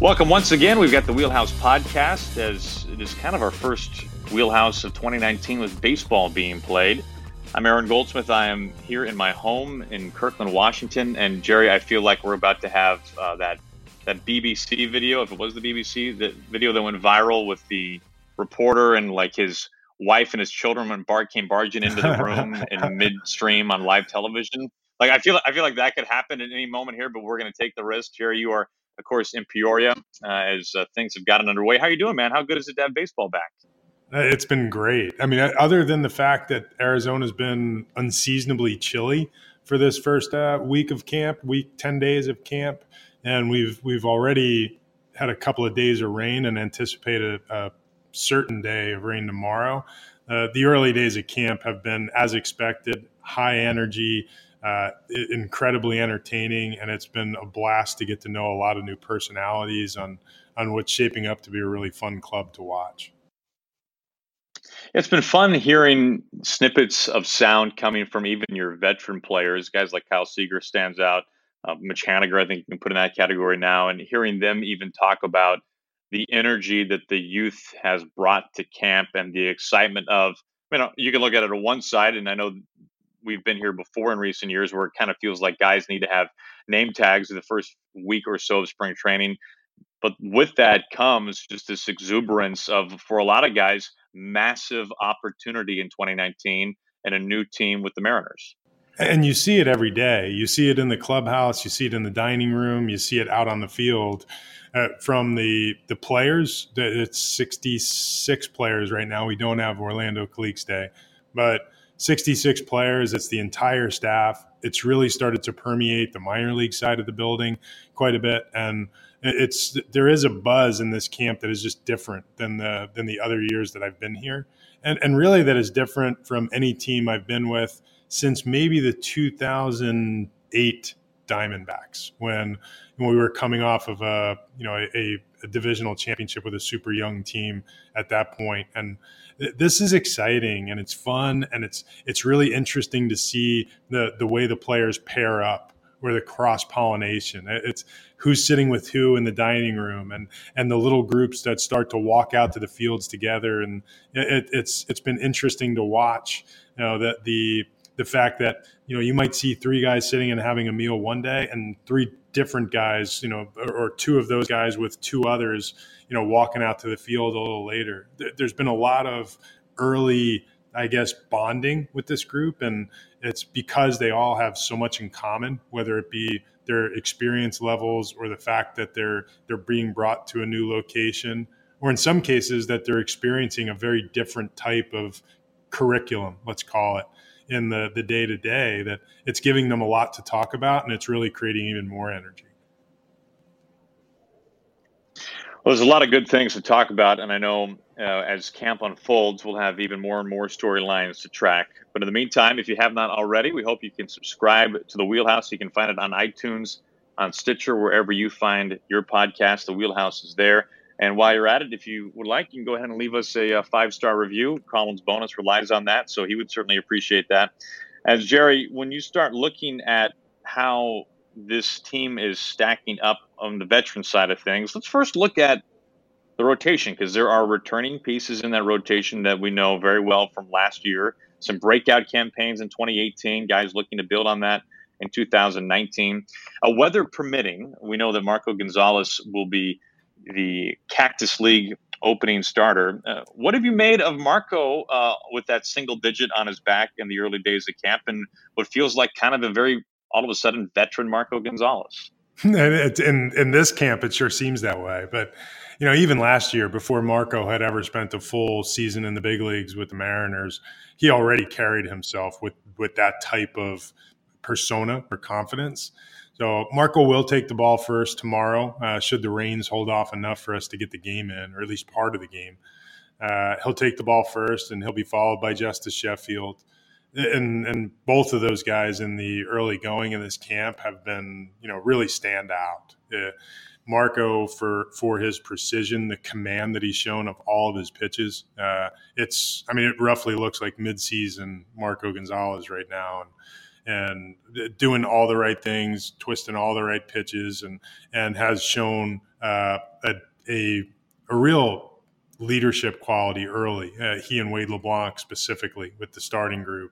Welcome once again. We've got the Wheelhouse podcast, as it is kind of our first Wheelhouse of 2019 with baseball being played. I'm Aaron Goldsmith. I am here in my home in Kirkland, Washington. And Jerry, I feel like we're about to have that BBC video, if it was the BBC, the video that went viral with the reporter and like his wife and his children when Bart came barging into the room in midstream on live television. Like I feel like that could happen at any moment here, but we're going to take the risk. Jerry, you are, of course, in Peoria as things have gotten underway. How are you doing, man? How good is it to have baseball back? It's been great. I mean, other than the fact that Arizona's been unseasonably chilly for this first week of camp, 10 days of camp, and we've already had a couple of days of rain and anticipate a certain day of rain tomorrow. The early days of camp have been as expected, high energy, incredibly entertaining, and it's been a blast to get to know a lot of new personalities on what's shaping up to be a really fun club to watch. It's been fun hearing snippets of sound coming from even your veteran players. Guys like Kyle Seager stands out. Mitch Haniger, I think you can put in that category now. And hearing them even talk about the energy that the youth has brought to camp and the excitement of, you can look at it on one side, and I know we've been here before in recent years where it kind of feels like guys need to have name tags in the first week or so of spring training. But with that comes just this exuberance of, for a lot of guys, massive opportunity in 2019 and a new team with the Mariners. And you see it every day. You see it in the clubhouse. You see it in the dining room. You see it out on the field. From the players, it's 66 players right now. We don't have Orlando Cleeks Day, but 66 players. It's the entire staff. It's really started to permeate the minor league side of the building quite a bit, and there is a buzz in this camp that is just different than the other years that I've been here, and really that is different from any team I've been with since maybe the 2008 Diamondbacks, when we were coming off of a divisional championship with a super young team at that point. And this is exciting and it's fun, and it's really interesting to see the way the players pair up, where the cross-pollination, it's who's sitting with who in the dining room, and the little groups that start to walk out to the fields together. And it's been interesting to watch, that the fact that, you might see three guys sitting and having a meal one day and three different guys, or two of those guys with two others, walking out to the field a little later. There's been a lot of early, I guess, bonding with this group, and it's because they all have so much in common, whether it be their experience levels or the fact that they're being brought to a new location, or in some cases that they're experiencing a very different type of curriculum, let's call it, in the day-to-day, that it's giving them a lot to talk about, and it's really creating even more energy. Well, there's a lot of good things to talk about, and I know as camp unfolds, we'll have even more and more storylines to track. But in the meantime, if you have not already, we hope you can subscribe to The Wheelhouse. You can find it on iTunes, on Stitcher, wherever you find your podcast. The Wheelhouse is there. And while you're at it, if you would like, you can go ahead and leave us a 5-star review. Colin's bonus relies on that, so he would certainly appreciate that. As Jerry, when you start looking at how this team is stacking up on the veteran side of things, let's first look at the rotation, because there are returning pieces in that rotation that we know very well from last year. Some breakout campaigns in 2018, guys looking to build on that in 2019. Weather permitting, we know that Marco Gonzalez will be the Cactus League opening starter. What have you made of Marco with that single digit on his back in the early days of camp, and what feels like kind of a very, all of a sudden, veteran Marco Gonzalez? In this camp, it sure seems that way. But, even last year, before Marco had ever spent a full season in the big leagues with the Mariners, he already carried himself with that type of persona or confidence. So Marco will take the ball first tomorrow, should the rains hold off enough for us to get the game in, or at least part of the game. He'll take the ball first, and he'll be followed by Justice Sheffield. And both of those guys in the early going in this camp have been, really stand out. Marco for his precision, the command that he's shown of all of his pitches. It roughly looks like midseason Marco Gonzalez right now. and doing all the right things, twisting all the right pitches, and has shown a real leadership quality early. He and Wade LeBlanc specifically with the starting group,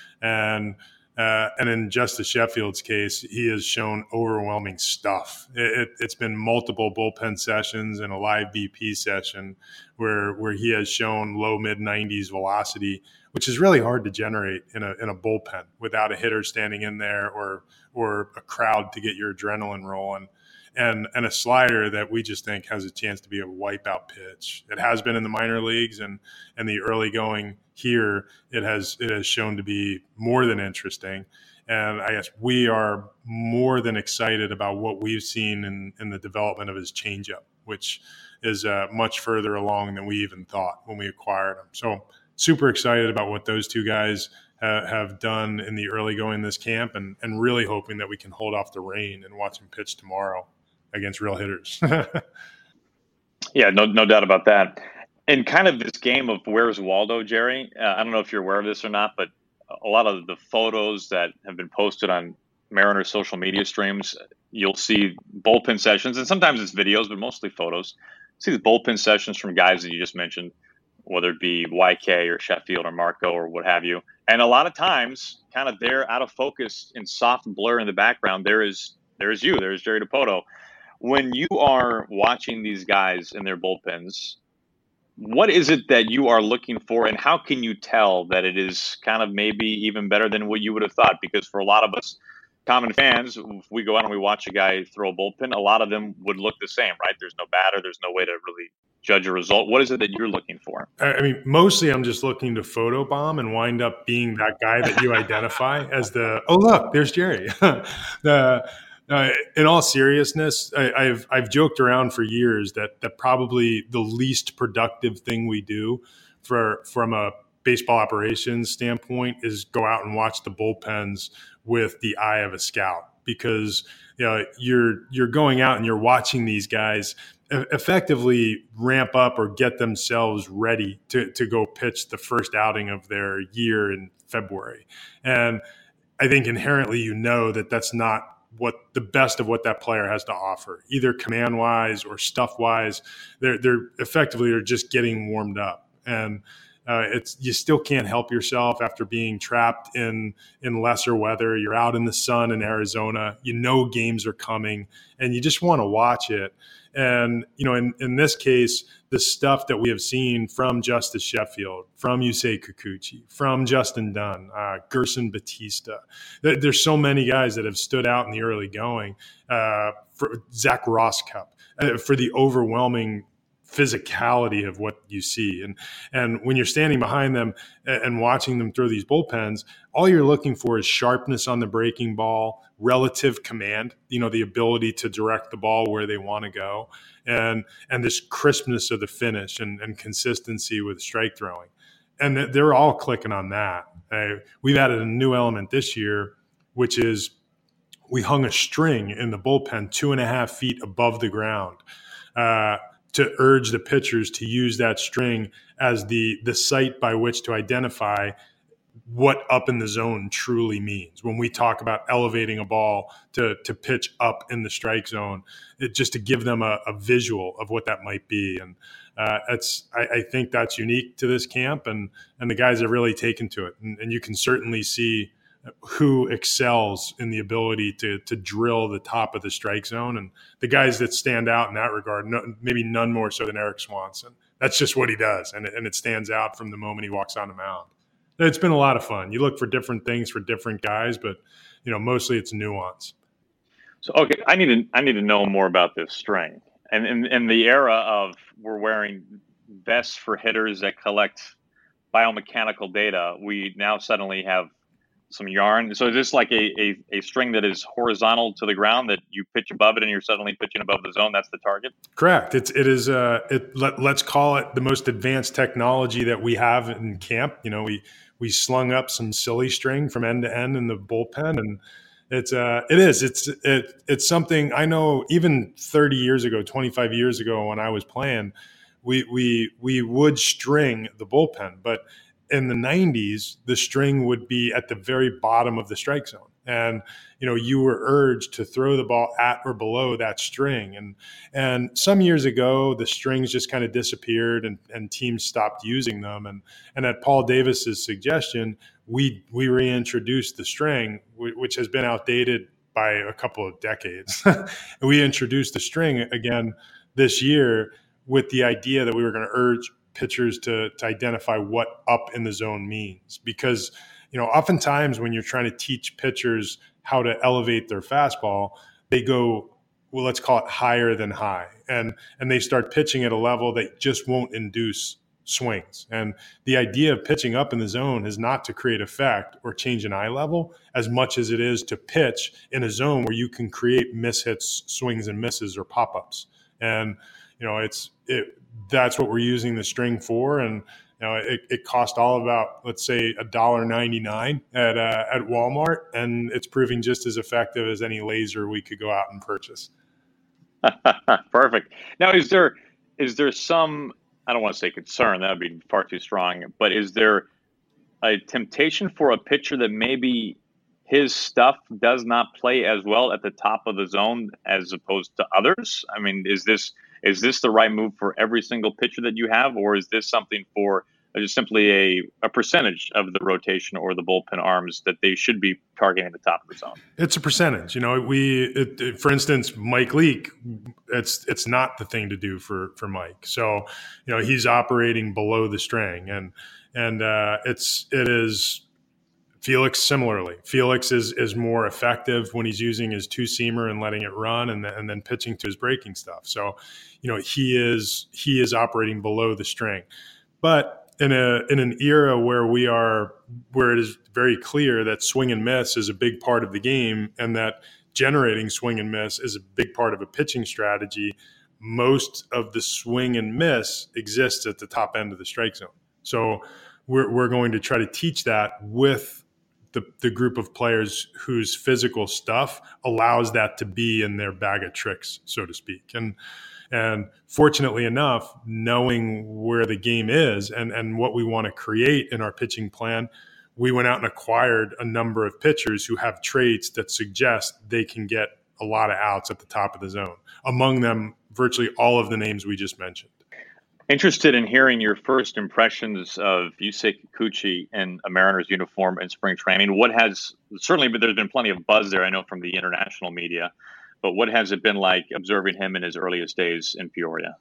and in Justice Sheffield's case, he has shown overwhelming stuff. It's been multiple bullpen sessions and a live BP session where he has shown low mid 90s velocity, which is really hard to generate in a bullpen without a hitter standing in there or a crowd to get your adrenaline rolling. And a slider that we just think has a chance to be a wipeout pitch. It has been in the minor leagues, and the early going here, it has shown to be more than interesting. And I guess we are more than excited about what we've seen in the development of his changeup, which is much further along than we even thought when we acquired him. So super excited about what those two guys have done in the early going this camp, and really hoping that we can hold off the rain and watch him pitch tomorrow against real hitters. Yeah, no doubt about that. And kind of this game of where's Waldo, Jerry, I don't know if you're aware of this or not, but a lot of the photos that have been posted on Mariners social media streams, you'll see bullpen sessions, and sometimes it's videos, but mostly photos. See the bullpen sessions from guys that you just mentioned, whether it be YK or Sheffield or Marco or what have you. And a lot of times, kind of they're out of focus in soft blur in the background. There's Jerry Dipoto. When you are watching these guys in their bullpens, what is it that you are looking for, and how can you tell that it is kind of maybe even better than what you would have thought? Because for a lot of us common fans, if we go out and we watch a guy throw a bullpen, a lot of them would look the same, right? There's no batter. There's no way to really judge a result. What is it that you're looking for? I mean, mostly I'm just looking to photobomb and wind up being that guy that you identify as oh, look, there's Jerry. In all seriousness, I've joked around for years that probably the least productive thing we do from a baseball operations standpoint is go out and watch the bullpens with the eye of a scout, because you're going out and you're watching these guys effectively ramp up or get themselves ready to go pitch the first outing of their year in February. And I think inherently that's not what the best of what that player has to offer, either command wise or stuff wise. They're effectively are just getting warmed up, and you still can't help yourself after being trapped in lesser weather. You're out in the sun in Arizona, games are coming, and you just want to watch it. And in this case, the stuff that we have seen from Justice Sheffield, from Yusei Kikuchi, from Justin Dunn, Gerson Batista. There's so many guys that have stood out in the early going. For Zach Rosscup, for the overwhelming physicality of what you see. And when you're standing behind them and watching them throw these bullpens, all you're looking for is sharpness on the breaking ball, relative command, the ability to direct the ball where they want to go, and this crispness of the finish and consistency with strike throwing. And they're all clicking on that. We've added a new element this year, which is we hung a string in the bullpen 2.5 feet above the ground, to urge the pitchers to use that string as the site by which to identify what up in the zone truly means. When we talk about elevating a ball to pitch up in the strike zone, just to give them a visual of what that might be. And I think that's unique to this camp, and the guys have really taken to it. And you can certainly see who excels in the ability to drill the top of the strike zone. And the guys that stand out in that regard, maybe none more so than Eric Swanson. That's just what he does, and it stands out from the moment he walks on the mound. It's been a lot of fun. You look for different things for different guys, but mostly it's nuance. So okay, I need to know more about this string. And in the era of we're wearing vests for hitters that collect biomechanical data, we now suddenly have some yarn. So is this like a string that is horizontal to the ground that you pitch above it and you're suddenly pitching above the zone? That's the target? Correct. Let's call it the most advanced technology that we have in camp. We slung up some silly string from end to end in the bullpen, and it's something I know. Even 30 years ago, 25 years ago, when I was playing, we would string the bullpen, but in the 90s, the string would be at the very bottom of the strike zone. And, you were urged to throw the ball at or below that string. And some years ago, the strings just kind of disappeared and teams stopped using them. And at Paul Davis's suggestion, we reintroduced the string, which has been outdated by a couple of decades. We introduced the string again this year with the idea that we were going to urge pitchers to identify what up in the zone means. Because, oftentimes when you're trying to teach pitchers how to elevate their fastball, they go, well, let's call it higher than high. And they start pitching at a level that just won't induce swings. And the idea of pitching up in the zone is not to create effect or change an eye level as much as it is to pitch in a zone where you can create mishits, swings and misses, or pop-ups. And, that's what we're using the string for. And, it cost all about, let's say, $1.99 at Walmart, and it's proving just as effective as any laser we could go out and purchase. Perfect. Now, is there some, I don't want to say concern, that would be far too strong, but is there a temptation for a pitcher that maybe his stuff does not play as well at the top of the zone as opposed to others? I mean, is this the right move for every single pitcher that you have, or is this something for just simply a percentage of the rotation or the bullpen arms that they should be targeting the top of the zone? It's a percentage. For instance, Mike Leake, it's not the thing to do for Mike. So, he's operating below the string, and it is Felix similarly. Felix is more effective when he's using his two-seamer and letting it run and then pitching to his breaking stuff. So, he is operating below the string. But in an era where it is very clear that swing and miss is a big part of the game, and that generating swing and miss is a big part of a pitching strategy, most of the swing and miss exists at the top end of the strike zone. So we're going to try to teach that with the group of players whose physical stuff allows that to be in their bag of tricks, so to speak. And fortunately enough, knowing where the game is and what we want to create in our pitching plan, we went out and acquired a number of pitchers who have traits that suggest they can get a lot of outs at the top of the zone. Among them, virtually all of the names we just mentioned. Interested in hearing your first impressions of Yusei Kikuchi in a Mariners uniform in spring training. There's been plenty of buzz there, I know, from the international media. But what has it been like observing him in his earliest days in Peoria?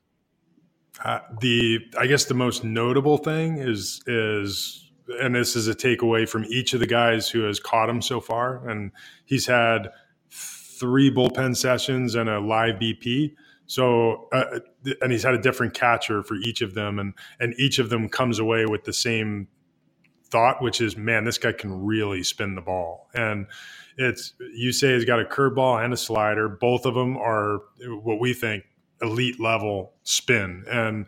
I guess the most notable thing is, and this is a takeaway from each of the guys who has caught him so far, and he's had 3 bullpen sessions and a live BP. So, and he's had a different catcher for each of them, and each of them comes away with the same thought, which is, man, this guy can really spin the ball. And Yusei has got a curveball and a slider. Both of them are what we think elite level spin. And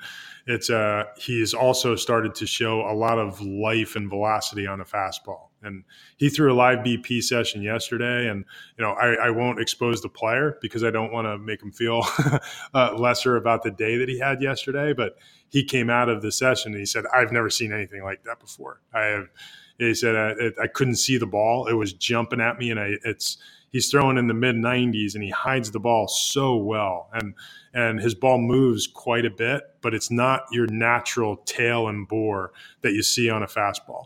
he's also started to show a lot of life and velocity on a fastball. And he threw a live BP session yesterday, and I won't expose the player because I don't want to make him feel lesser about the day that he had yesterday. But he came out of the session and he said, "I've never seen anything like that before. He said, I couldn't see the ball. It was jumping at me, and he's throwing in the mid-90s, and he hides the ball so well. And his ball moves quite a bit, but it's not your natural tail and bore that you see on a fastball.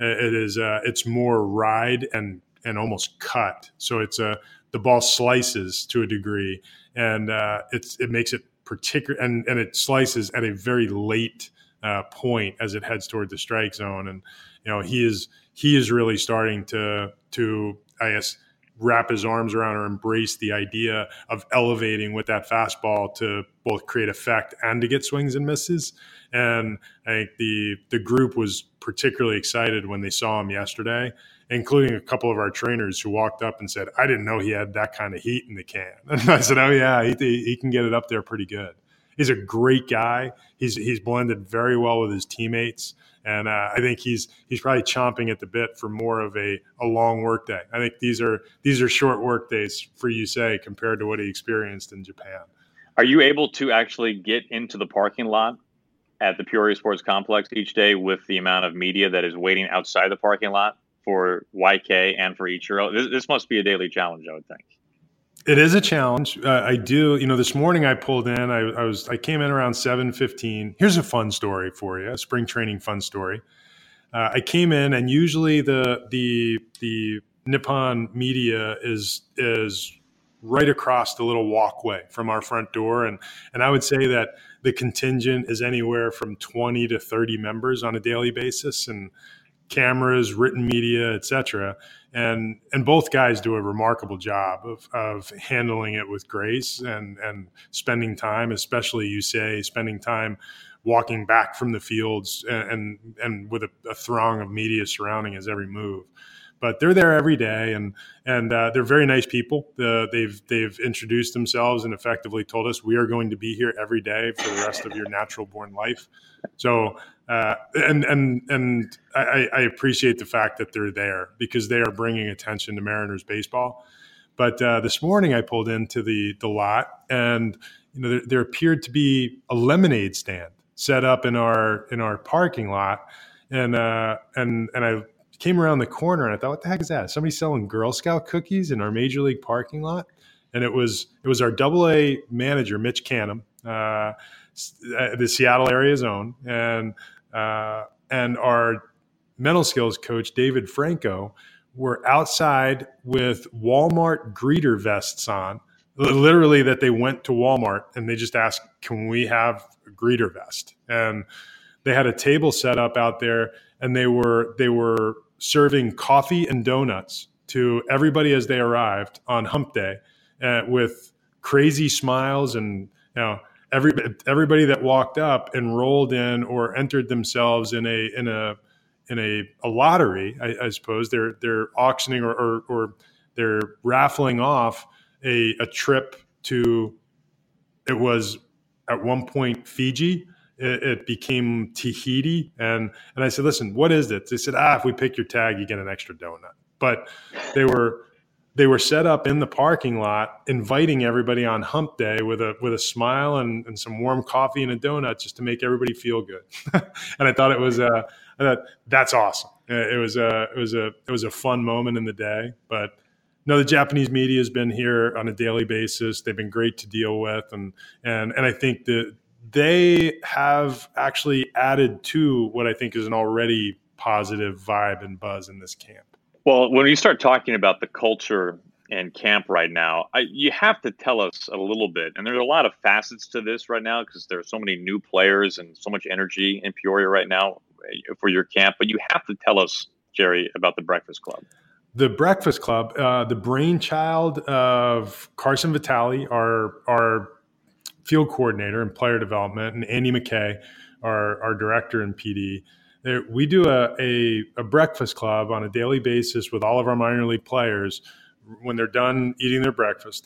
It's more ride and almost cut. So the ball slices to a degree, and it makes it particular, and it slices at a very late point as it heads toward the strike zone. And he is really starting to I guess wrap his arms around or embrace the idea of elevating with that fastball to both create effect and to get swings and misses. And I think the group was particularly excited when they saw him yesterday, including a couple of our trainers who walked up and said, "I didn't know he had that kind of heat in the can." And I said, "Oh yeah, he can get it up there pretty good." He's a great guy. He's blended very well with his teammates. And I think he's probably chomping at the bit for more of a long work day. I think these are short work days for Yusei compared to what he experienced in Japan. Are you able to actually get into the parking lot at the Peoria Sports Complex each day with the amount of media that is waiting outside the parking lot for YK and for Ichiro? This must be a daily challenge, I would think. It is a challenge. I do. This morning I pulled in. I came in around 7:15. Here's a fun story for you, a spring training fun story. I came in, and usually the Nippon media is right across the little walkway from our front door, and I would say that the contingent is anywhere from 20 to 30 members on a daily basis, and cameras, written media, etc. And both guys do a remarkable job of handling it with grace and spending time, especially spending time walking back from the fields and with a throng of media surrounding his every move. But they're there every day, and they're very nice people. They've introduced themselves and effectively told us, we are going to be here every day for the rest of your natural born life. So and I appreciate the fact that they're there because they are bringing attention to Mariners baseball. But this morning I pulled into the lot, and there appeared to be a lemonade stand set up in our parking lot, and I came around the corner and I thought, what the heck is that? Is somebody selling Girl Scout cookies in our major league parking lot? And it was our AA manager, Mitch Canham, the Seattle area's own, and our mental skills coach, David Franco, were outside with Walmart greeter vests on, literally that they went to Walmart and they just asked, can we have a greeter vest? And they had a table set up out there, and they were serving coffee and donuts to everybody as they arrived on hump day, with crazy smiles. And everybody that walked up enrolled in or entered themselves in a lottery, I suppose. They're auctioning or they're raffling off a trip to, it was at one point Fiji. It became Tahiti. And I said, listen, what is it? They said, if we pick your tag, you get an extra donut. But they were set up in the parking lot, inviting everybody on hump day with a smile and some warm coffee and a donut just to make everybody feel good. And I thought that's awesome. It was a fun moment in the day. But no, the Japanese media has been here on a daily basis. They've been great to deal with, and I think that they have actually added to what I think is an already positive vibe and buzz in this camp. Well, when you start talking about the culture in camp right now, you have to tell us a little bit. And there's a lot of facets to this right now because there are so many new players and so much energy in Peoria right now for your camp. But you have to tell us, Jerry, about the Breakfast Club. The Breakfast Club, the brainchild of Carson Vitale, our field coordinator and player development, and Andy McKay, our director in PD. We do a breakfast club on a daily basis with all of our minor league players. When they're done eating their breakfast,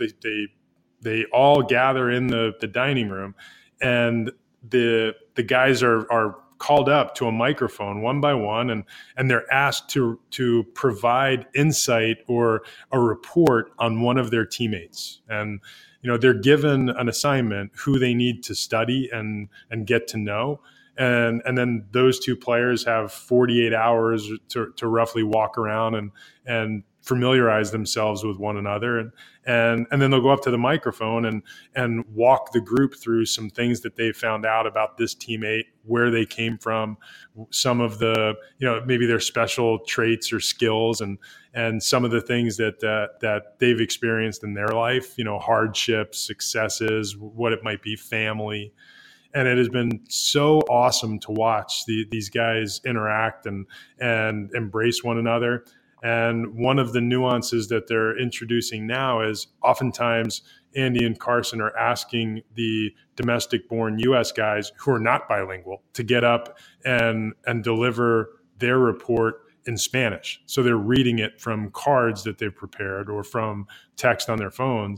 they all gather in the dining room, and the guys are called up to a microphone one by one, and they're asked to provide insight or a report on one of their teammates. And they're given an assignment, who they need to study and get to know. And then those two players have 48 hours to roughly walk around and familiarize themselves with one another. And then they'll go up to the microphone and walk the group through some things that they found out about this teammate, where they came from, some of the, maybe their special traits or skills, and some of the things that they've experienced in their life, hardships, successes, what it might be, family. And it has been so awesome to watch these guys interact and embrace one another. And one of the nuances that they're introducing now is oftentimes Andy and Carson are asking the domestic-born U.S. guys who are not bilingual to get up and deliver their report in Spanish. So they're reading it from cards that they've prepared or from text on their phones.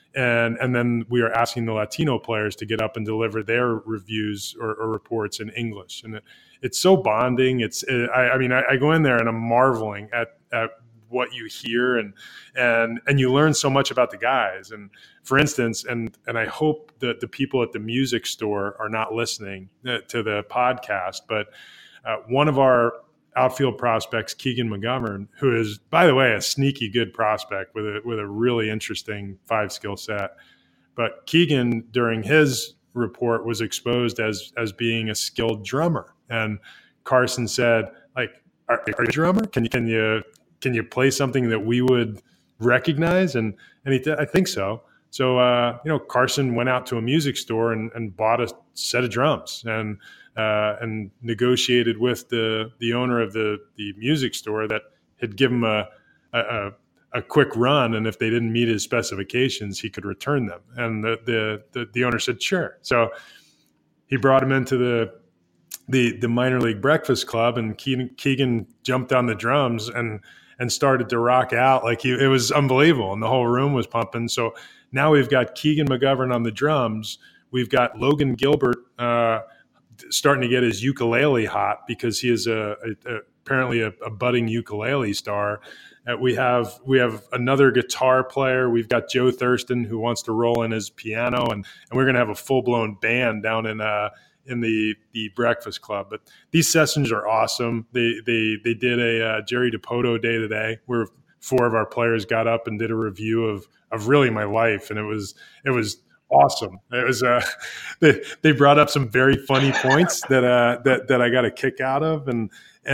And then we are asking the Latino players to get up and deliver their reviews or reports in English. And it's so bonding. I go in there and I'm marveling at what you hear, and you learn so much about the guys. And for instance, and I hope that the people at the music store are not listening to the podcast, but one of our outfield prospects, Keegan McGovern, who is, by the way, a sneaky good prospect with a really interesting 5 skill set. But Keegan, during his report, was exposed as being a skilled drummer, and Carson said, like, "Are you a drummer? Can you play something that we would recognize?" And I think so. So Carson went out to a music store and bought a set of drums and negotiated with the owner of the music store that had given him a quick run, and if they didn't meet his specifications, he could return them. And the owner said sure. So he brought him into the minor league breakfast club, and Keegan jumped on the drums and started to rock out like it was unbelievable, and the whole room was pumping. So now we've got Keegan McGovern on the drums. We've got Logan Gilbert starting to get his ukulele hot because he is apparently a budding ukulele star. We have another guitar player. We've got Joe Thurston, who wants to roll in his piano, and we're going to have a full-blown band down in the Breakfast Club. But these sessions are awesome. They did a Jerry Dipoto day today, where 4 of our players got up and did a review of really my life, and it was awesome. It was they brought up some very funny points that I got a kick out of, and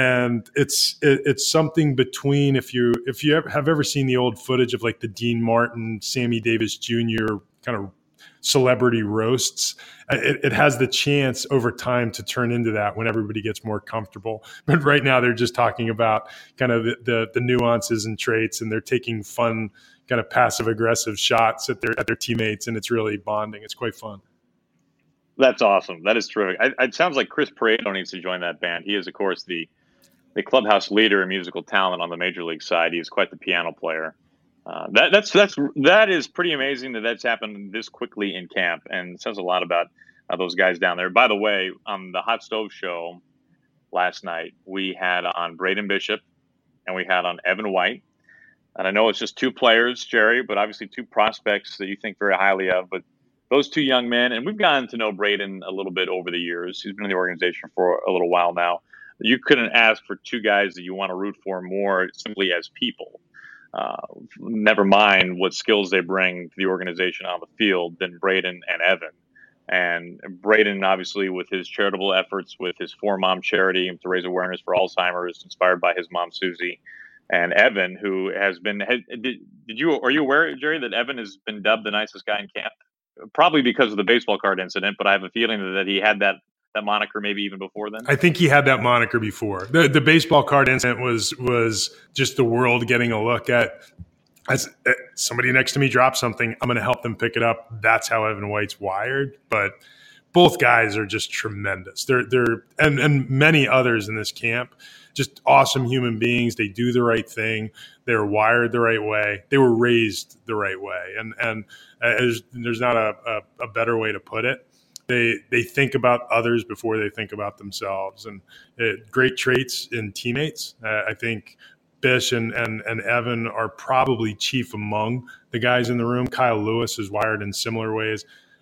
it's something between if you have ever seen the old footage of like the Dean Martin, Sammy Davis Jr. kind of celebrity roasts. It has the chance over time to turn into that when everybody gets more comfortable. But right now they're just talking about kind of the nuances and traits, and they're taking fun kind of passive aggressive shots at their teammates, and it's really bonding. It's quite fun. That's awesome. That is terrific. It sounds like Chris Pareto needs to join that band. He is, of course, the clubhouse leader in musical talent on the major league side. He is quite the piano player. That is pretty amazing that's happened this quickly in camp, and it says a lot about those guys down there. By the way, on the Hot Stove Show last night, we had on Braden Bishop and we had on Evan White. And I know it's just 2 players, Jerry, but obviously 2 prospects that you think very highly of. But those 2 young men, and we've gotten to know Braden a little bit over the years. He's been in the organization for a little while now. You couldn't ask for 2 guys that you want to root for more simply as people. Never mind what skills they bring to the organization on the field than Braden and Evan. And Braden, obviously, with his charitable efforts, with his For Mom charity to raise awareness for Alzheimer's, inspired by his mom, Susie. And Evan, who has been, are you aware, Jerry, that Evan has been dubbed the nicest guy in camp? Probably because of the baseball card incident, but I have a feeling that he had that moniker maybe even before then. I think he had that moniker before. The baseball card incident was just the world getting a look at, as somebody next to me dropped something, I'm going to help them pick it up. That's how Evan White's wired. But both guys are just tremendous. They're and many others in this camp, just awesome human beings. They do the right thing. They're wired the right way. They were raised the right way. And there's not a better way to put it. They think about others before they think about themselves, and great traits in teammates. I think Bish and Evan are probably chief among the guys in the room. Kyle Lewis is wired in similar ways.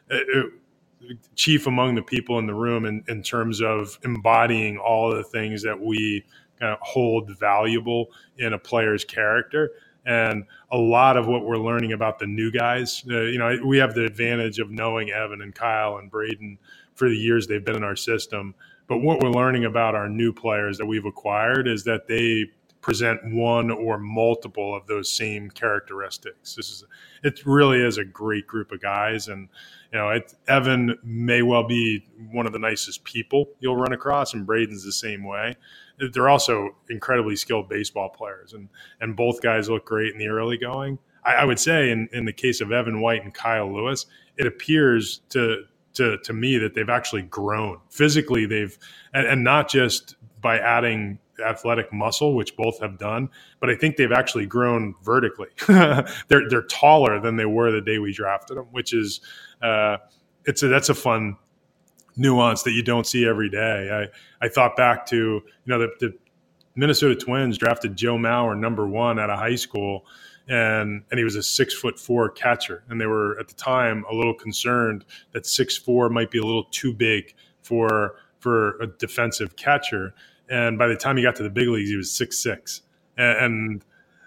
Chief among the people in the room in terms of embodying all of the things that we kind of hold valuable in a player's character. And a lot of what we're learning about the new guys, we have the advantage of knowing Evan and Kyle and Braden for the years they've been in our system. But what we're learning about our new players that we've acquired is that they present one or multiple of those same characteristics. It really is a great group of guys. And, Evan may well be one of the nicest people you'll run across, and Braden's the same way. They're also incredibly skilled baseball players, and both guys look great in the early going. I would say in the case of Evan White and Kyle Lewis, it appears to me that they've actually grown physically. And not just by adding athletic muscle, which both have done, but I think they've actually grown vertically. They're taller than they were the day we drafted them, which is that's a fun nuance that you don't see every day. I thought back to the Minnesota Twins drafted Joe Mauer #1 out of high school, and he was a 6'4" catcher. And they were at the time a little concerned that 6'4" might be a little too big for a defensive catcher. And by the time he got to the big leagues, he was 6'6". And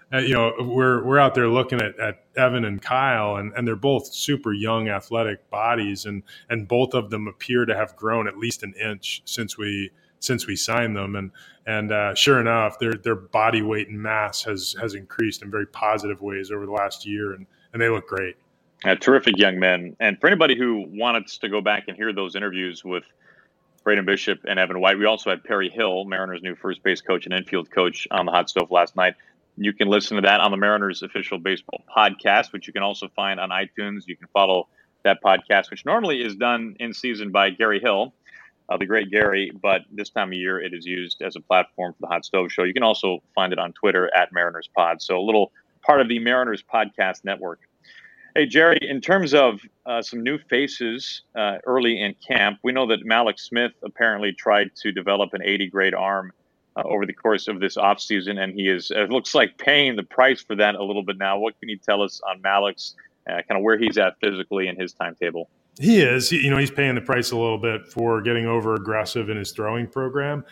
we're out there looking at Evan and Kyle, and they're both super young, athletic bodies, and both of them appear to have grown at least an inch since we signed them, and sure enough, their body weight and mass has increased in very positive ways over the last year, and they look great. Terrific young men. And for anybody who wanted to go back and hear those interviews with Braden Bishop and Evan White, we also had Perry Hill, Mariners' new first base coach and infield coach, on the hot stove last night. You can listen to that on the Mariners official baseball podcast, which you can also find on iTunes. You can follow that podcast, which normally is done in season by Gary Hill, the great Gary, but this time of year it is used as a platform for the Hot Stove Show. You can also find it on Twitter at Mariners Pod. So a little part of the Mariners Podcast Network. Hey, Jerry, in terms of some new faces early in camp, we know that Mallex Smith apparently tried to develop an 80-grade arm over the course of this offseason, and he is, it looks like, paying the price for that a little bit now. What can you tell us on Mallex, kind of where he's at physically in his timetable? He is. He's paying the price a little bit for getting over aggressive in his throwing program.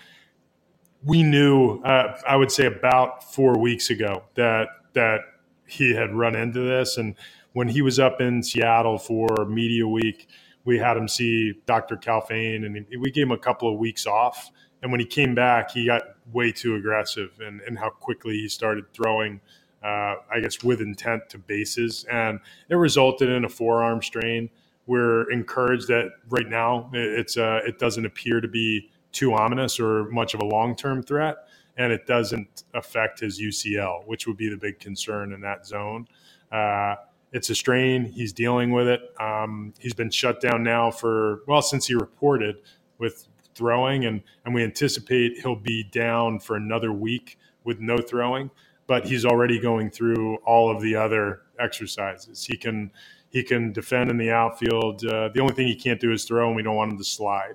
We knew, I would say about 4 weeks ago, that he had run into this, and when he was up in Seattle for media week, we had him see Dr. Calfane, and we gave him a couple of weeks off. And when he came back, he got way too aggressive and how quickly he started throwing, I guess, with intent to bases. And it resulted in a forearm strain. We're encouraged that right now it doesn't appear to be too ominous or much of a long-term threat, and it doesn't affect his UCL, which would be the big concern in that zone. It's a strain. He's dealing with it. He's been shut down now since he reported with throwing, and we anticipate he'll be down for another week with no throwing, but he's already going through all of the other exercises. He can defend in the outfield. The only thing he can't do is throw, and we don't want him to slide.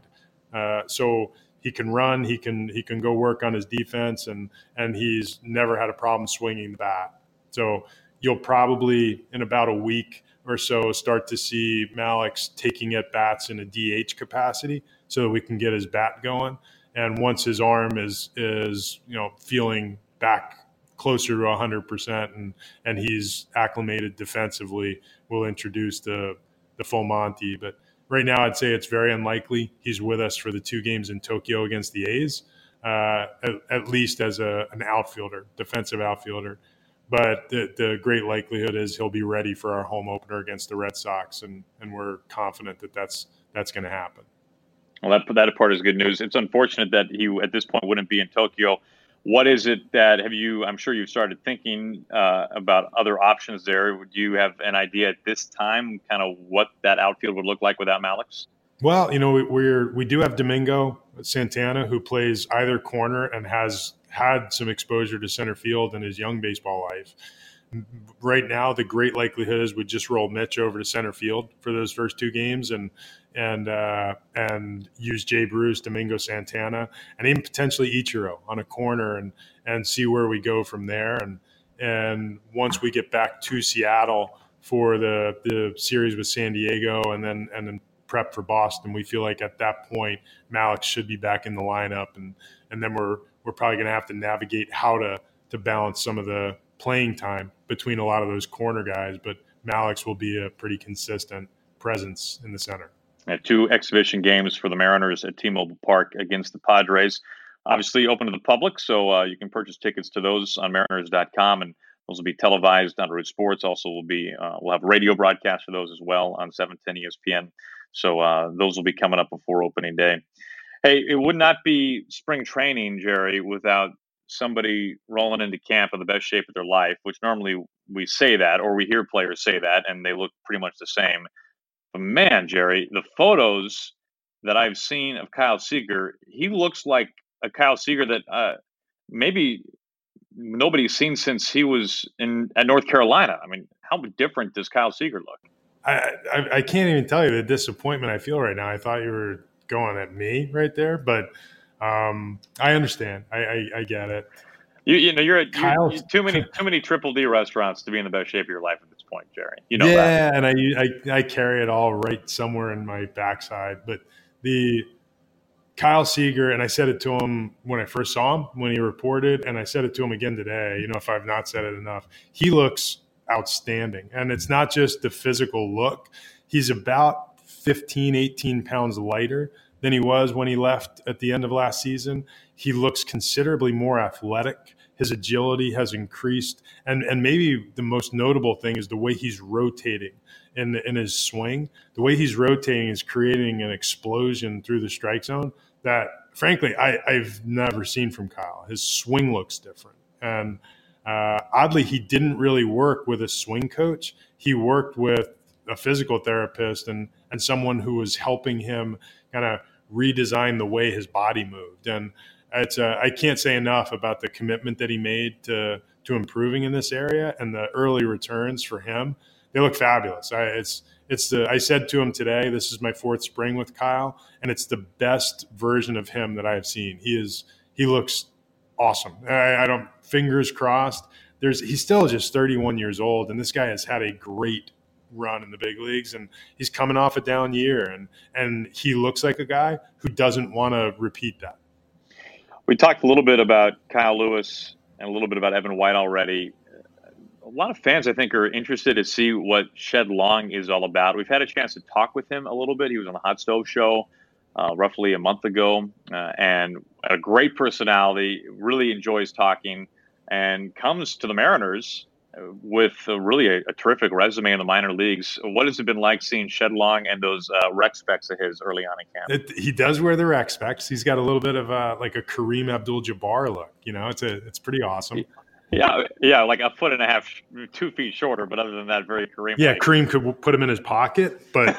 So he can run, he can go work on his defense, and he's never had a problem swinging the bat. So you'll probably, in about a week or so, start to see Mallex taking at bats in a DH capacity so that we can get his bat going. And once his arm is feeling back closer to 100% and he's acclimated defensively, we'll introduce the full Monty. But right now, I'd say it's very unlikely he's with us for the 2 games in Tokyo against the A's, at least as an outfielder, defensive outfielder. But the great likelihood is he'll be ready for our home opener against the Red Sox, and we're confident that that's going to happen. Well, that part is good news. It's unfortunate that he, at this point, wouldn't be in Tokyo. What is it that I'm sure you've started thinking about other options there. Do you have an idea at this time kind of what that outfield would look like without Mallex? Well, we do have Domingo Santana, who plays either corner and has had some exposure to center field in his young baseball life. Right now, the great likelihood is we just roll Mitch over to center field for those first 2 games and use Jay Bruce, Domingo Santana, and even potentially Ichiro on a corner and see where we go from there. And once we get back to Seattle for the series with San Diego and then prep for Boston, we feel like at that point Mallex should be back in the lineup, and then we're probably going to have to navigate how to balance some of the playing time between a lot of those corner guys, but Mallex will be a pretty consistent presence in the center. 2 exhibition games for the Mariners at T-Mobile Park against the Padres, obviously open to the public, so you can purchase tickets to those on Mariners.com, and those will be televised on Root Sports. Also, we'll have a radio broadcast for those as well on 710 ESPN. So those will be coming up before opening day. Hey, it would not be spring training, Jerry, without somebody rolling into camp in the best shape of their life, which normally we say that, or we hear players say that, and they look pretty much the same. But man, Jerry, the photos that I've seen of Kyle Seager, he looks like a Kyle Seager that maybe nobody's seen since he was at North Carolina. I mean, how different does Kyle Seager look? I can't even tell you the disappointment I feel right now. I thought you were going at me right there, but I understand. I get it. You're Kyle, too many Triple D restaurants to be in the best shape of your life at this point, Jerry. You know that. yeah, and I carry it all right somewhere in my backside. But the Kyle Seager, and I said it to him when I first saw him when he reported, and I said it to him again today. If I've not said it enough, he looks outstanding, and it's not just the physical look. He's about 15, 18 pounds lighter than he was when he left at the end of last season. He looks considerably more athletic. His agility has increased, and maybe the most notable thing is the way he's rotating in his swing. The way he's rotating is creating an explosion through the strike zone that, frankly, I've never seen from Kyle. His swing looks different, and oddly, he didn't really work with a swing coach. He worked with a physical therapist and someone who was helping him kind of redesign the way his body moved. And I can't say enough about the commitment that he made to improving in this area, and the early returns for him. They look fabulous. I said to him today, this is my fourth spring with Kyle, and it's the best version of him that I have seen. He looks awesome. I don't, fingers crossed. He's still just 31 years old, and this guy has had a great run in the big leagues, and he's coming off a down year, and he looks like a guy who doesn't want to repeat that. We talked a little bit about Kyle Lewis and a little bit about Evan White already. A lot of fans, I think, are interested to see what Shed Long is all about. We've had a chance to talk with him a little bit. He was on the Hot Stove Show roughly a month ago, and a great personality, really enjoys talking, and comes to the Mariners with really a terrific resume in the minor leagues. What has it been like seeing Shed Long and those rec specs of his early on in camp? He does wear the rec specs. He's got a little bit of like a Kareem Abdul-Jabbar look. It's pretty awesome. Yeah, like a foot and a half, 2 feet shorter, but other than that, very Kareem. Yeah, Kareem could put him in his pocket, but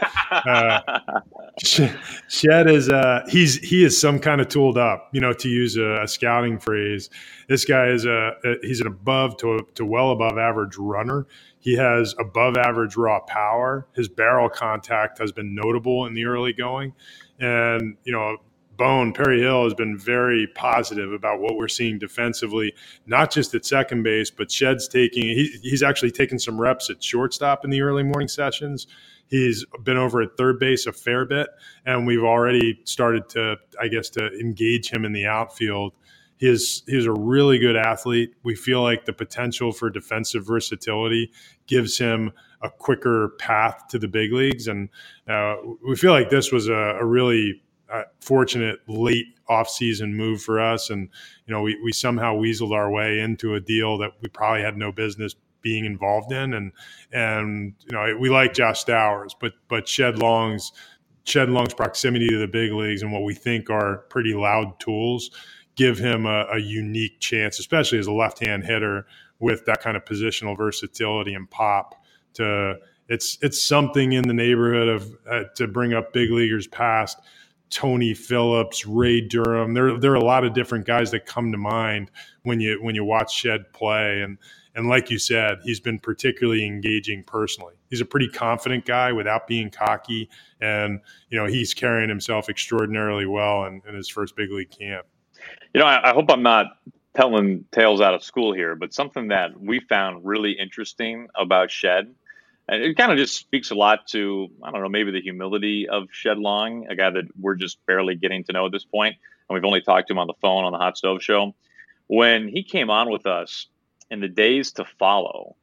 Shed is he is some kind of tooled up. To use a scouting phrase, this guy is he's an above to well above average runner. He has above average raw power. His barrel contact has been notable in the early going, and Perry Hill has been very positive about what we're seeing defensively, not just at second base, but Shed's he's actually taken some reps at shortstop in the early morning sessions. He's been over at third base a fair bit, and we've already started to engage him in the outfield. He's a really good athlete. We feel like the potential for defensive versatility gives him a quicker path to the big leagues, and we feel like this was a really fortunate late offseason move for us. And, we somehow weaseled our way into a deal that we probably had no business being involved in. And we like Josh Stowers, but Shed Long's proximity to the big leagues and what we think are pretty loud tools give him a unique chance, especially as a left-hand hitter with that kind of positional versatility and pop. It's something in the neighborhood of to bring up big leaguers past Tony Phillips, Ray Durham. There are a lot of different guys that come to mind when you watch Shed play. And like you said, he's been particularly engaging personally. He's a pretty confident guy without being cocky. And, he's carrying himself extraordinarily well in his first big league camp. I hope I'm not telling tales out of school here, but something that we found really interesting about Shed, and it kind of just speaks a lot to, I don't know, maybe the humility of Shed Long, a guy that we're just barely getting to know at this point, and we've only talked to him on the phone on the Hot Stove Show. When he came on with us in the days to follow,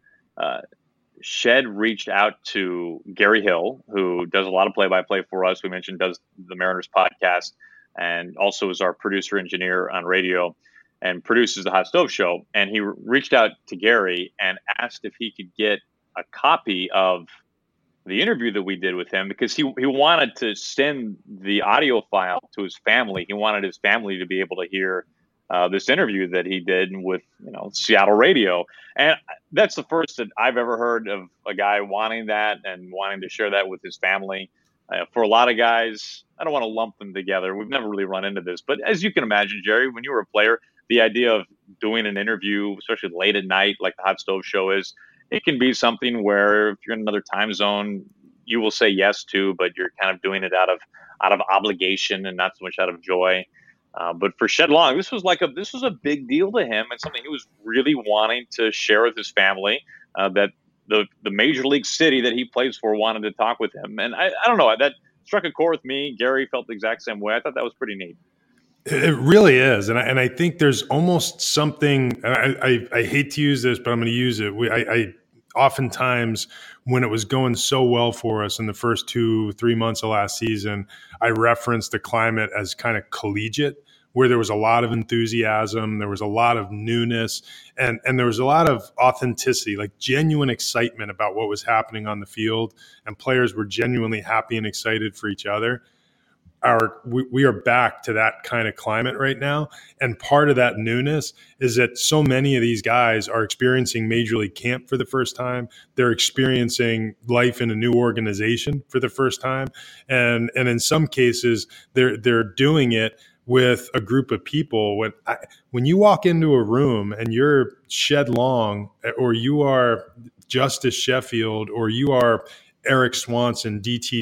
Shed reached out to Gary Hill, who does a lot of play-by-play for us. We mentioned does the Mariners podcast and also is our producer engineer on radio and produces the Hot Stove Show. And he reached out to Gary and asked if he could get a copy of the interview that we did with him, because he wanted to send the audio file to his family. He wanted his family to be able to hear this interview that he did with Seattle radio. And that's the first that I've ever heard of a guy wanting that and wanting to share that with his family. For a lot of guys, I don't want to lump them together. We've never really run into this. But as you can imagine, Jerry, when you were a player, the idea of doing an interview, especially late at night like the Hot Stove Show is, it can be something where if you're in another time zone, you will say yes to, but you're kind of doing it out of obligation and not so much out of joy. But for Shed Long, this was a big deal to him and something he was really wanting to share with his family. That the major league city that he plays for wanted to talk with him, and I don't know, that struck a chord with me. Gary felt the exact same way. I thought that was pretty neat. It really is, and I think there's almost something. I hate to use this, but I'm going to use it. I oftentimes, when it was going so well for us in the first 2-3 months of last season, I referenced the climate as kind of collegiate, where there was a lot of enthusiasm, there was a lot of newness, and there was a lot of authenticity, like genuine excitement about what was happening on the field, and players were genuinely happy and excited for each other. We are back to that kind of climate right now. And part of that newness is that so many of these guys are experiencing major league camp for the first time. They're experiencing life in a new organization for the first time. And in some cases, they're doing it with a group of people. When you walk into a room and you're Shed Long, or you are Justice Sheffield, or you are Eric Swanson,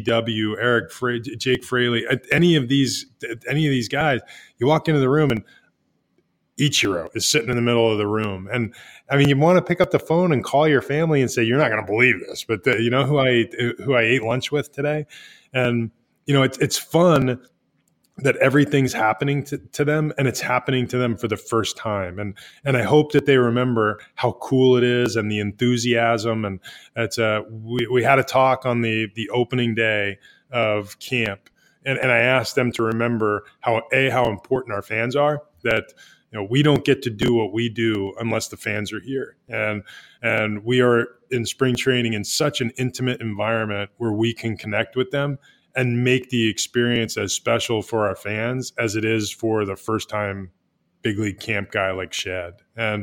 DTW, Jake Fraley, any of these guys, you walk into the room and Ichiro is sitting in the middle of the room. And I mean, you want to pick up the phone and call your family and say, you're not going to believe this, but you know who I ate lunch with today? And, it's fun that everything's happening to them, and it's happening to them for the first time. And I hope that they remember how cool it is and the enthusiasm. And we had a talk on the opening day of camp. And I asked them to remember how important our fans are, that we don't get to do what we do unless the fans are here. And we are in spring training in such an intimate environment where we can connect with them and make the experience as special for our fans as it is for the first time big league camp guy like Shed. And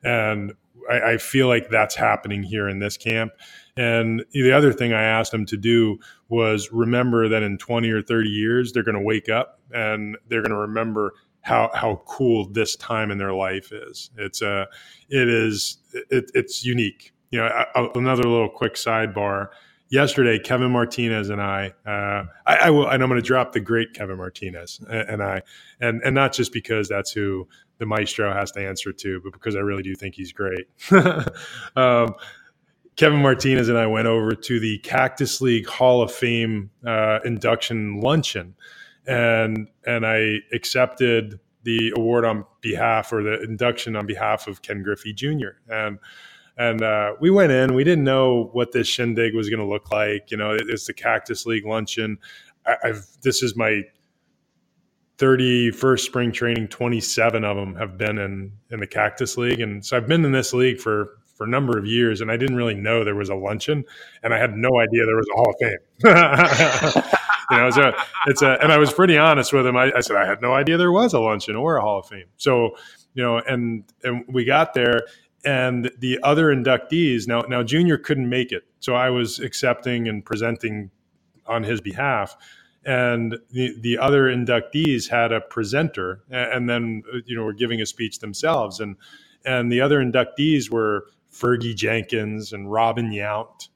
I feel like that's happening here in this camp. And the other thing I asked them to do was remember that in 20 or 30 years, they're going to wake up and they're going to remember how cool this time in their life is. It's unique. Another little quick sidebar. Yesterday, Kevin Martinez and I will, and I'm going to drop the great Kevin Martinez and not just because that's who the maestro has to answer to, but because I really do think he's great. Kevin Martinez and I went over to the Cactus League Hall of Fame induction luncheon, and I accepted the award on behalf, or the induction on behalf of Ken Griffey Jr. And we went in. We didn't know what this shindig was going to look like. It's the Cactus League luncheon. This is my 31st spring training. 27 of them have been in the Cactus League, and so I've been in this league for a number of years. And I didn't really know there was a luncheon, and I had no idea there was a Hall of Fame. And I was pretty honest with him. I said I had no idea there was a luncheon or a Hall of Fame. So and we got there. And the other inductees, now Junior couldn't make it, so I was accepting and presenting on his behalf. And the other inductees had a presenter, and then were giving a speech themselves. And the other inductees were Fergie Jenkins and Robin Yount.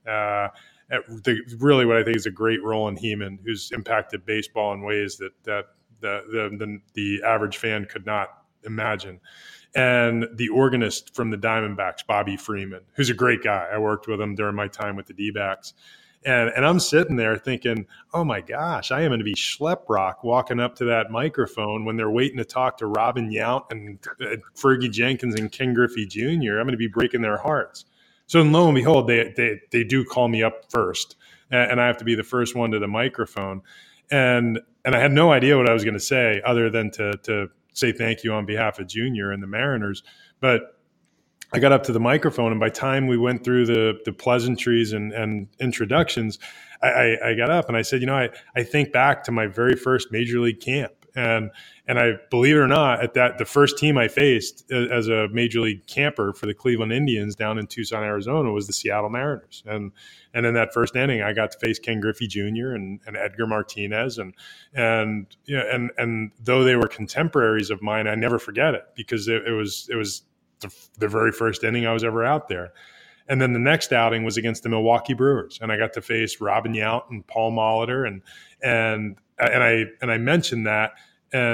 Really, what I think is a great Roland Heeman, who's impacted baseball in ways that the average fan could not imagine. And the organist from the Diamondbacks, Bobby Freeman, who's a great guy. I worked with him during my time with the D-backs. And I'm sitting there thinking, oh my gosh, I am going to be schleprock walking up to that microphone when they're waiting to talk to Robin Yount and Fergie Jenkins and Ken Griffey Jr. I'm going to be breaking their hearts. So lo and behold, they do call me up first, and I have to be the first one to the microphone. And I had no idea what I was going to say other than to say thank you on behalf of Junior and the Mariners. But I got up to the microphone, and by the time we went through the pleasantries and introductions, I got up and I said, I think back to my very first major league camp. And I, believe it or not, at the first team I faced as a major league camper for the Cleveland Indians down in Tucson, Arizona, was the Seattle Mariners. And in that first inning, I got to face Ken Griffey Jr. and Edgar Martinez, and though they were contemporaries of mine, I never forget it, because it was the very first inning I was ever out there. And then the next outing was against the Milwaukee Brewers, and I got to face Robin Yount and Paul Molitor, and I mentioned that, and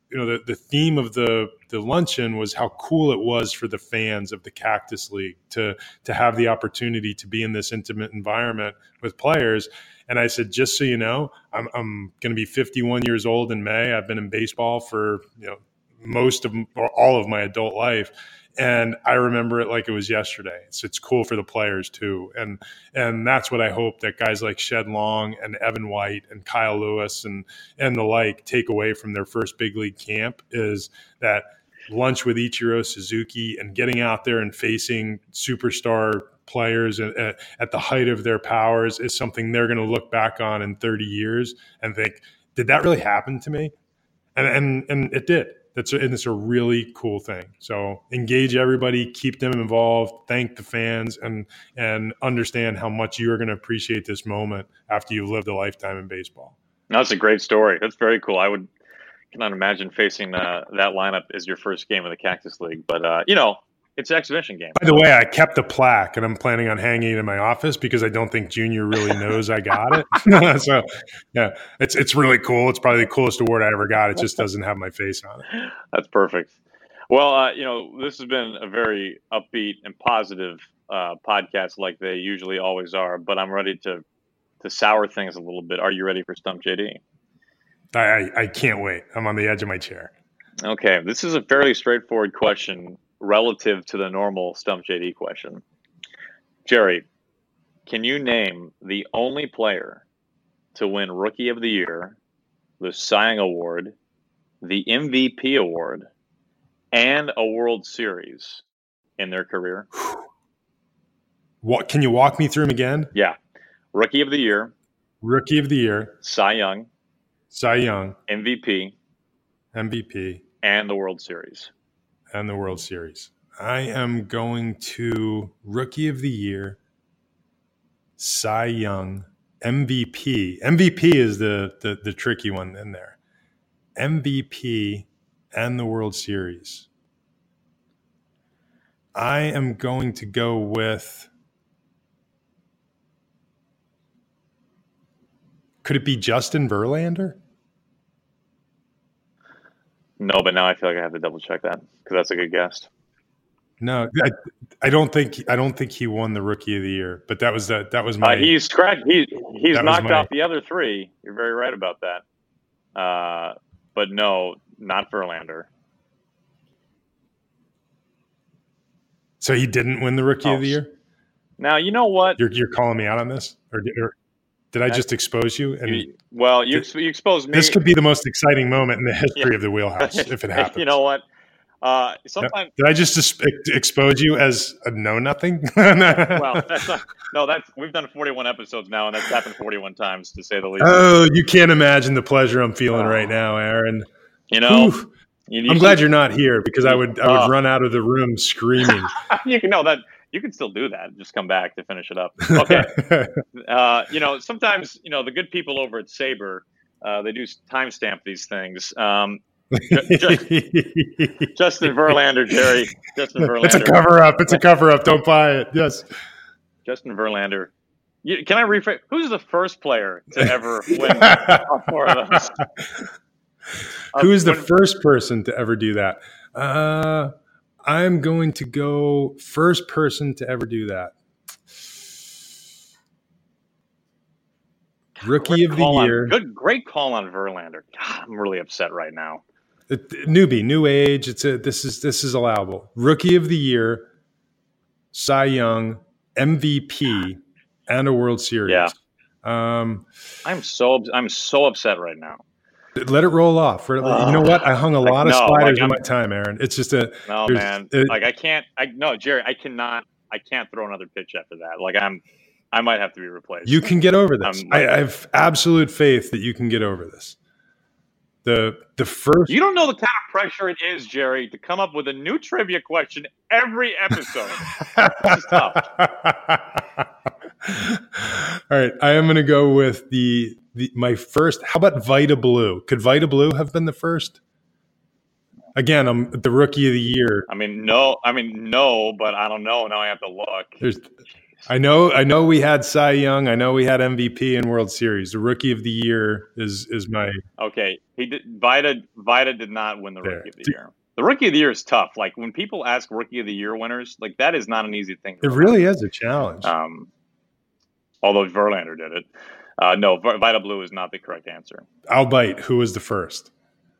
the theme of the luncheon was how cool it was for the fans of the Cactus League to have the opportunity to be in this intimate environment with players. And I said, just so you know, I'm going to be 51 years old in May. I've been in baseball for most of or all of my adult life. And I remember it like it was yesterday. So it's cool for the players too. And that's what I hope that guys like Shed Long and Evan White and Kyle Lewis and the like take away from their first big league camp, is that lunch with Ichiro Suzuki and getting out there and facing superstar players at the height of their powers is something they're going to look back on in 30 years and think, did that really happen to me? And it did. It's a really cool thing. So engage everybody, keep them involved, thank the fans, and understand how much you're going to appreciate this moment after you've lived a lifetime in baseball. That's a great story. That's very cool. I cannot imagine facing that lineup as your first game of the Cactus League, but it's an exhibition game. By the way, I kept the plaque, and I'm planning on hanging it in my office because I don't think Junior really knows I got it. So, yeah, it's really cool. It's probably the coolest award I ever got. It just doesn't have my face on it. That's perfect. Well, this has been a very upbeat and positive podcast, like they usually always are. But I'm ready to sour things a little bit. Are you ready for Stump JD? I can't wait. I'm on the edge of my chair. Okay, this is a fairly straightforward question relative to the normal Stump JD question. Jerry, can you name the only player to win Rookie of the Year, the Cy Young Award, the MVP award, and a World Series in their career? What? Can you walk me through them again? Yeah. Rookie of the Year. Rookie of the Year. Cy Young. MVP. And the World Series. And the World Series. I am going to Rookie of the Year, Cy Young, MVP. MVP is the tricky one in there. MVP and the World Series. I am going to go with, could it be Justin Verlander? No, but now I feel like I have to double check that because that's a good guess. No, I don't think he won the Rookie of the Year, but that was my. He's correct. He's knocked off the other three. You're very right about that. But no, not Verlander. So he didn't win the Rookie of the Year? Now you know what? You're calling me out on this, or did I just expose you? You exposed me. This could be the most exciting moment in the history of the Wheelhouse if it happens. You know what? Sometimes did I just expose you as a know nothing? Well, we've done 41 episodes now, and that's happened 41 times to say the least. Oh, you can't imagine the pleasure I'm feeling right now, Aaron. I'm glad you're not here because I would run out of the room screaming. You can still do that. Just come back to finish it up. Okay. Sometimes the good people over at Sabre, they do timestamp these things. Justin Verlander, Jerry. Justin Verlander. It's a cover up. It's a cover up. Don't buy it. Yes. Justin Verlander. Can I rephrase? Who's the first player to ever win all four of those? Who is the first person to ever do that? I'm going to go first person to ever do that. Rookie of the Year. Great call on Verlander. God, I'm really upset right now. Newbie, new age. This is allowable. Rookie of the Year, Cy Young, MVP, and a World Series. Yeah. I'm so upset right now. Let it roll off. You know what? I hung a lot of spiders in my time, Aaron. It's just man. Jerry, I can't throw another pitch after that. I might have to be replaced. You can get over this. I have absolute faith that you can get over this. The first. You don't know the kind of pressure it is, Jerry, to come up with a new trivia question every episode. This is tough. All right, I am going to go with my first. How about Vita Blue? Could Vita Blue have been the first? Again, I'm the Rookie of the Year. No, but I don't know. Now I have to look. I know we had Cy Young. I know we had MVP in World Series. The Rookie of the Year is my Okay, he did. Vida did not win the there. Rookie of the Year. The Rookie of the Year is tough. Like when people ask Rookie of the Year winners, like that is not an easy thing to It remember. really is a challenge. Although Verlander did it. No, Vida Blue is not the correct answer. I'll bite. Who was the first?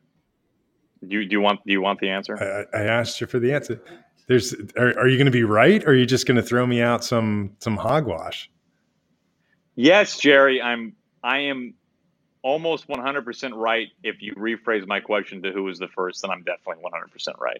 Do you want the answer? I asked you for the answer. Are you going to be right, or are you just going to throw me out some hogwash? Yes, Jerry. I am almost 100% right. If you rephrase my question to who was the first, then I'm definitely 100% right.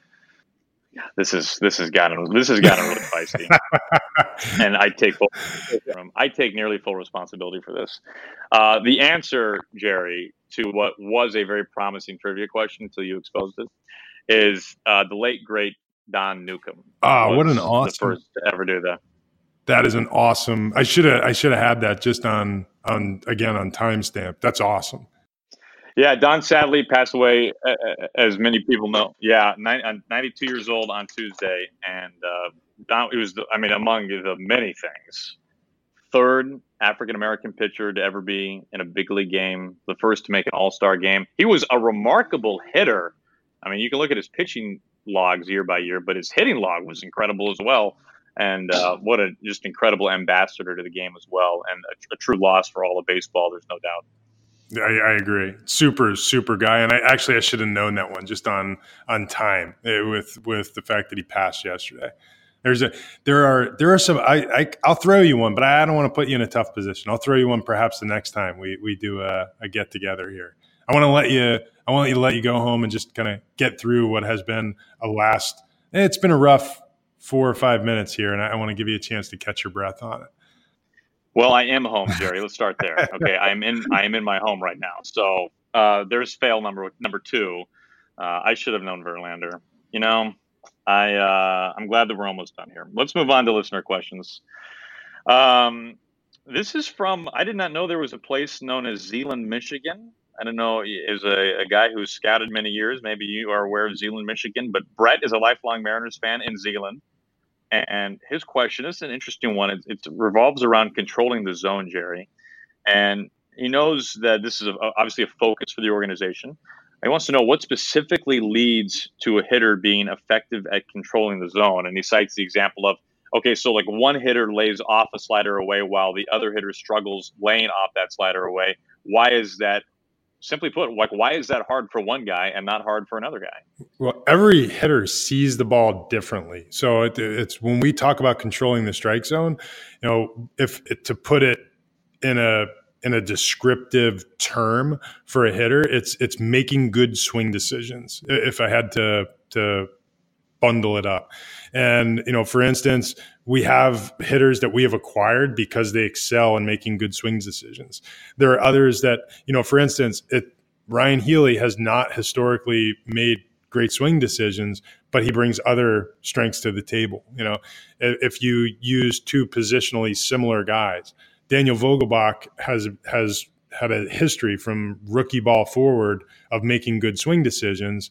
This has gotten really feisty, and I take nearly full responsibility for this. The answer, Jerry, to what was a very promising trivia question until you exposed it, is the late great Don Newcombe. What an awesome! The first to ever do that. That is an awesome. I should have had that just on timestamp. That's awesome. Yeah, Don sadly passed away, as many people know. Yeah, 92 years old on Tuesday, and Don. It was, among the many things, third African American pitcher to ever be in a big league game, the first to make an All-Star game. He was a remarkable hitter. I mean, you can look at his pitching logs year by year, but his hitting log was incredible as well. And what a just incredible ambassador to the game as well, and a true loss for all of baseball. There's no doubt. I agree. Super guy, and I should have known that one just on time with the fact that he passed yesterday. There are some. I'll throw you one, but I don't want to put you in a tough position. I'll throw you one perhaps the next time we do a get together here. I want to let you go home and just kind of get through what has been it's been a rough 4 or 5 minutes here, and I want to give you a chance to catch your breath on it. Well, I am home, Jerry. Let's start there. Okay, I am in my home right now. So there's fail number 2. I should have known Verlander. I'm glad that we're almost done here. Let's move on to listener questions. This is from, I did not know there was a place known as Zeeland, Michigan. I don't know, is a guy who's scouted many years. Maybe you are aware of Zeeland, Michigan, but Brett is a lifelong Mariners fan in Zeeland. And his question is an interesting one. It revolves around controlling the zone, Jerry. And he knows that this is obviously a focus for the organization. He wants to know what specifically leads to a hitter being effective at controlling the zone. And he cites the example of, okay, so like one hitter lays off a slider away while the other hitter struggles laying off that slider away. Why is that? Simply put, like, why is that hard for one guy and not hard for another guy? Well, every hitter sees the ball differently. So it's when we talk about controlling the strike zone, if to put it in a descriptive term for a hitter, it's making good swing decisions. If I had to bundle it up. And, for instance, we have hitters that we have acquired because they excel in making good swing decisions. There are others that, for instance, Ryan Healy has not historically made great swing decisions, but he brings other strengths to the table. If you use 2 positionally similar guys, Daniel Vogelbach has had a history from rookie ball forward of making good swing decisions,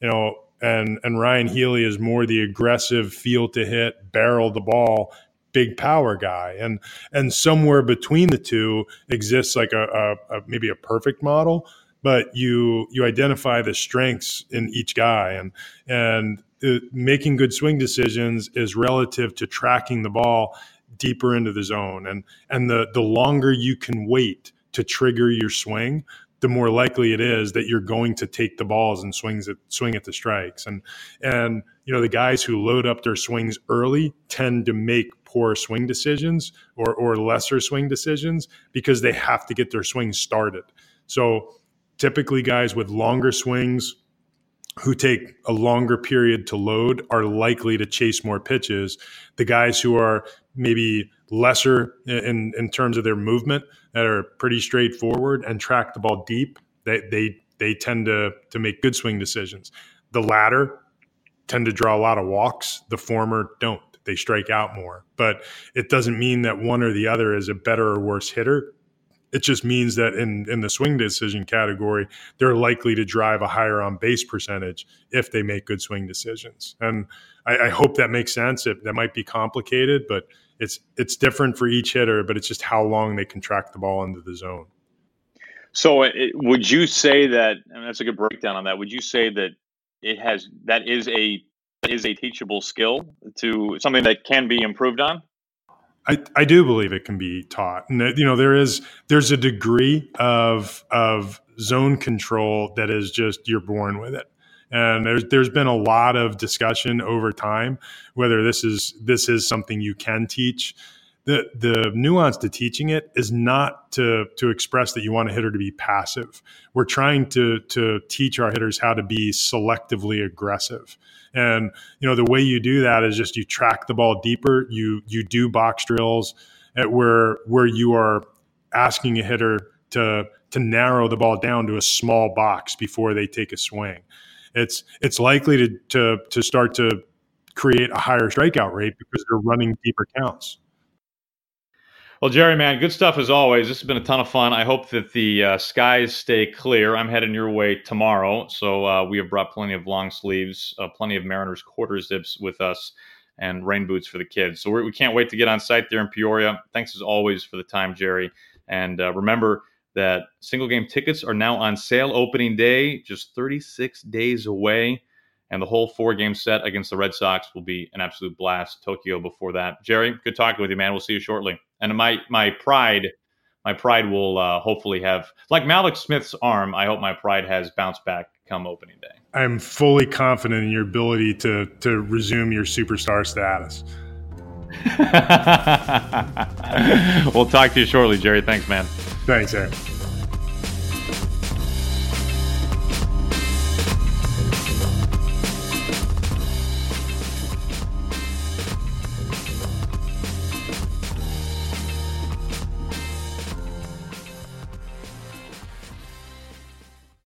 and Ryan Healy is more the aggressive, feel to hit, barrel the ball, big power guy. And somewhere between the two exists like a maybe a perfect model, but you identify the strengths in each guy. And making good swing decisions is relative to tracking the ball deeper into the zone. And the longer you can wait to trigger your swing, the more likely it is that you're going to take the balls and swing at the strikes. And the guys who load up their swings early tend to make poor swing decisions or lesser swing decisions because they have to get their swing started. So typically guys with longer swings who take a longer period to load are likely to chase more pitches. The guys who are maybe lesser in terms of their movement, that are pretty straightforward and track the ball deep, they tend to make good swing decisions. The latter tend to draw a lot of walks. The former don't. They strike out more. But it doesn't mean that one or the other is a better or worse hitter. It just means that in the swing decision category, they're likely to drive a higher on base percentage if they make good swing decisions. And I hope that makes sense. That might be complicated, but it's different for each hitter, but it's just how long they can track the ball into the zone. So would you say that, and that's a good breakdown on that, would you say that that is a teachable skill, to something that can be improved on? I do believe it can be taught, and there's a degree of zone control that is just, you're born with it, and there's been a lot of discussion over time whether this is something you can teach. The nuance to teaching it is not to express that you want a hitter to be passive. We're trying to teach our hitters how to be selectively aggressive. And, the way you do that is just you track the ball deeper. You do box drills where you are asking a hitter to narrow the ball down to a small box before they take a swing. It's likely to start to create a higher strikeout rate because they're running deeper counts. Well, Jerry, man, good stuff as always. This has been a ton of fun. I hope that the skies stay clear. I'm heading your way tomorrow, so we have brought plenty of long sleeves, plenty of Mariners quarter zips with us, and rain boots for the kids. So we can't wait to get on site there in Peoria. Thanks as always for the time, Jerry. And remember that single game tickets are now on sale opening day, just 36 days away. And the whole 4-game set against the Red Sox will be an absolute blast. Tokyo before that. Jerry, good talking with you, man. We'll see you shortly. And my pride will hopefully have, like Malik Smith's arm, I hope my pride has bounced back come opening day. I'm fully confident in your ability to resume your superstar status. We'll talk to you shortly, Jerry. Thanks, man. Thanks, Aaron.